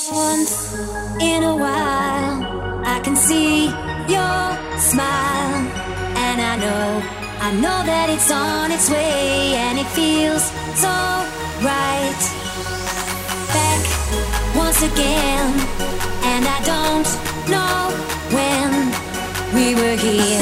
Once in a while, I can see your smile, and I know that it's on its way, and it feels so right. Back once again, and I don't know when we were here.